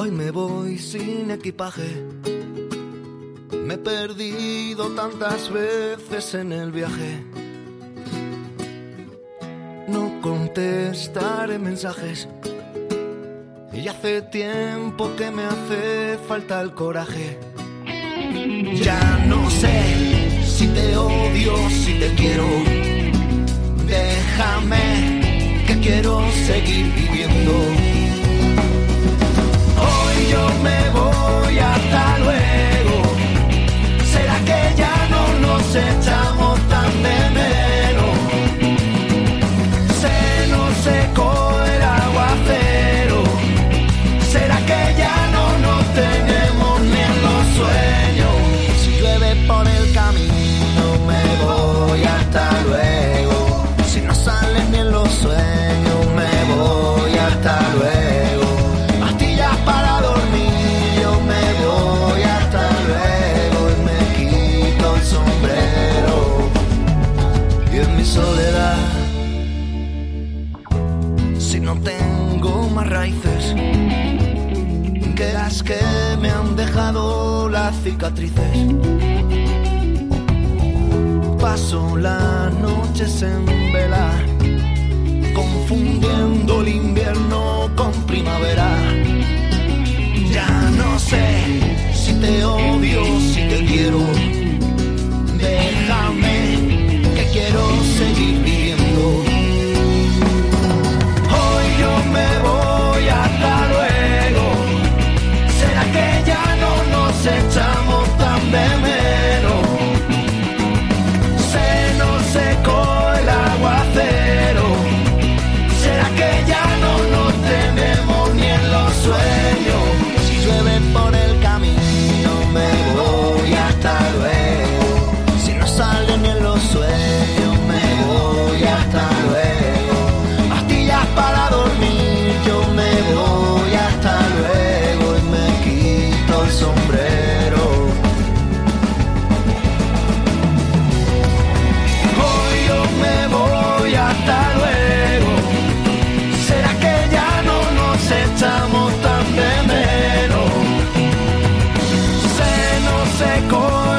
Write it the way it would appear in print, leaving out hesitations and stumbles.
Hoy me voy sin equipaje. Me he perdido tantas veces en el viaje. No contestaré mensajes. Y hace tiempo que me hace falta el coraje. Ya no sé si te odio, si te quiero. Déjame, que quiero seguir viviendo. Hoy yo me voy, hasta luego. ¿Será que ya no nos echamos tan de menos? Se nos secó el aguacero. ¿Será que ya no nos tenemos ni en los sueños? Si llueve por el camino me voy, hasta luego. Si no sale ni en los sueños me voy, hasta luego. Pastillas para dormir, yo me voy, hasta luego. Y me quito el sombrero y en mi soledad, si no tengo más raíces que las que me han dejado las cicatrices, paso las noches en vela, confundiendo el invierno con primavera. Ya no sé si te odio, si te quiero. Déjame, que quiero seguir viviendo. Hoy yo me voy, hasta luego. ¿Será que ya no nos echamos tan de menos? Se nos secó el aguacero. ¿Será que ya no nos tenemos ni en los sueños? Si llueve por el camino me voy, hasta luego. Si no sale ni en los sueños me voy, hasta luego. Pastillas para dormir, yo me voy, hasta luego. Y me quito el sombrero. Hoy yo me voy, hasta luego. ¿Será que ya no nos echamos tan de menos? Se nos secó